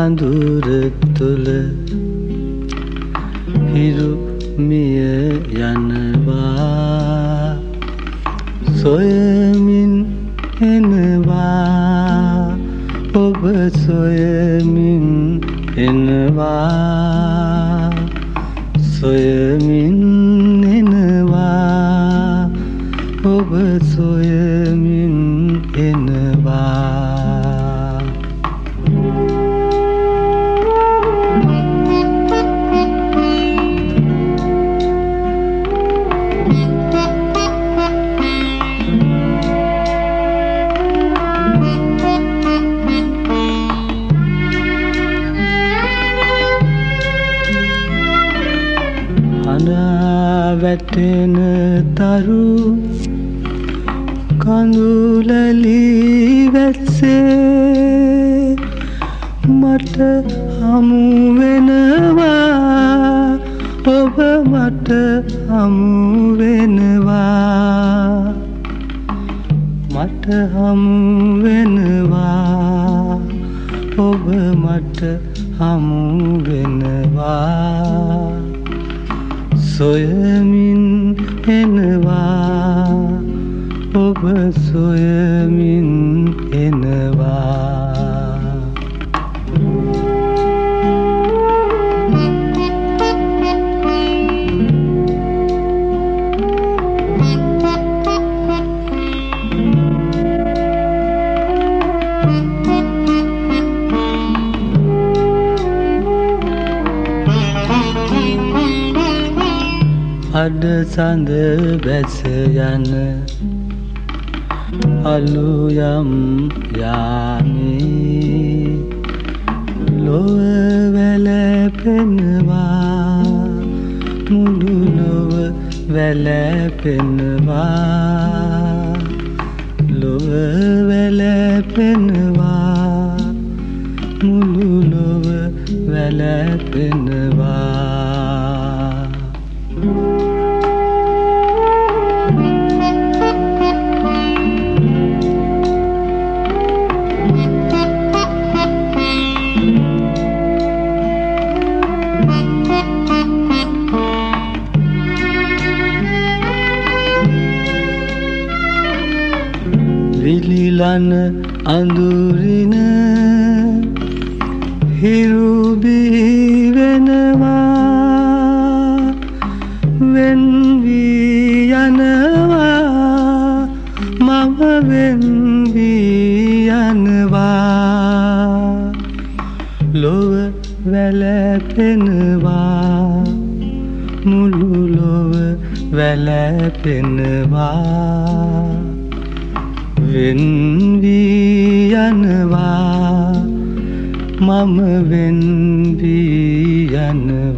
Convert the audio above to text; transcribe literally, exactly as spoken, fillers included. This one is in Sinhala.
අඳුර තුල හිරු මිය යනවා සොයමින් එනවා ඔබ සොයමින් එනවා සොයමින් එනවා ඔබ සොයමින් එනවා වැටෙන තරු කඳුලලි වැස්සේ මට හමු වෙනවා ඔබ මට හමු වෙනවා මට හමු වෙනවා ඔබ මට හමු වෙනවා සොයමින් එනවා ඔබ සොයමින් එනවා අඩ සඳ බැස යන අලුයම් යාමේ ලොව වැළපෙනවා මුළු ලොව වැළපෙනවා ලොව වැළපෙනවා මුළු ලොව වැළපෙනවා විලිලන අඳුරින හිරු බිහි වෙනවා වෙන් වී යනවා මම වෙන් වී යනවා ලොව වැළපෙනවා මුළු ලොව වැළපෙනවා වෙන් වී යනවා මම වෙන් වී යනවා